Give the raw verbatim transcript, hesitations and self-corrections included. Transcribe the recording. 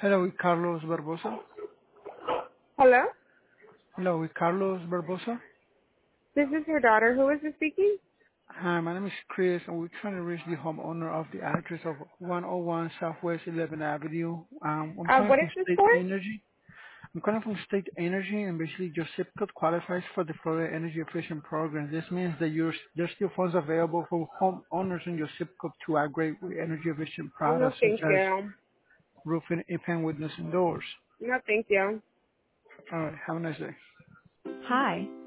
Hello, with Carlos Barbosa. Hello? Hello, with Carlos Barbosa. This is her daughter. Who is this speaking? Hi, my name is Chris, and we're trying to reach the homeowner of the address of one oh one Southwest eleventh Avenue. Um, I'm Uh, calling what from is this State for? Energy. I'm calling from State Energy, and basically your zip code qualifies for the Florida Energy Efficient Program. This means that you're, there's still funds available for homeowners in your zip code to upgrade with energy efficient No, products such thank as you. roofing, and windows, and doors. No, thank you. All right, have a nice day. Hi.